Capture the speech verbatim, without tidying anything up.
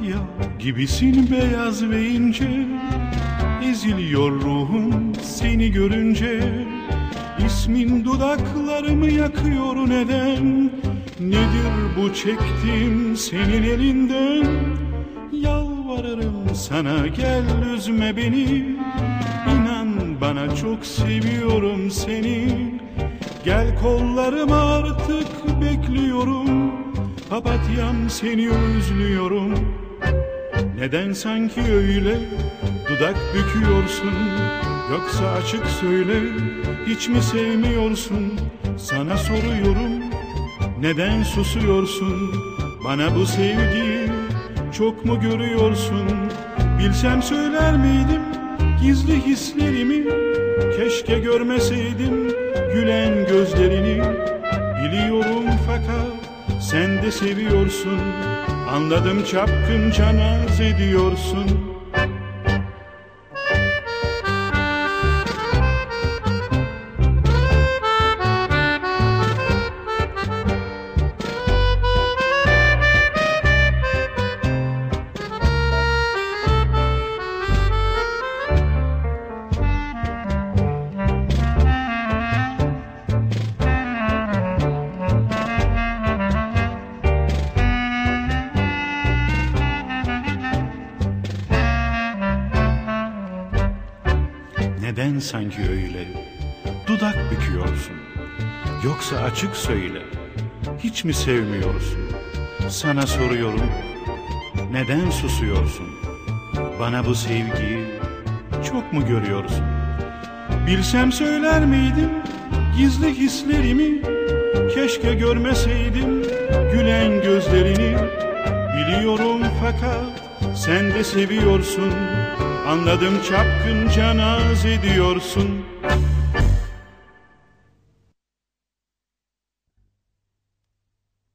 Papatya gibisin beyaz ve ince, eziliyor ruhum seni görünce. İsmin dudaklarımı yakıyor neden? Nedir bu çektiğim senin elinden? Yalvarırım sana gel üzme beni, İnan bana çok seviyorum seni. Gel kollarıma artık bekliyorum, papatyam seni özlüyorum. Neden sanki öyle dudak büküyorsun? Yoksa açık söyle, hiç mi sevmiyorsun? Sana soruyorum, neden susuyorsun? Bana bu sevgiyi çok mu görüyorsun? Bilsem söyler miydim gizli hislerimi? Keşke görmeseydim gülen gözlerini. Biliyorum fakat sen de seviyorsun, anladım çapkınca naz ediyorsun. Neden sanki öyle dudak büküyorsun? Yoksa açık söyle, hiç mi sevmiyorsun? Sana soruyorum, neden susuyorsun? Bana bu sevgiyi çok mu görüyorsun? Bilsem söyler miydim gizli hislerimi? Keşke görmeseydim gülen gözlerini. Biliyorum fakat sen de seviyorsun, anladım çapkınca naz ediyorsun.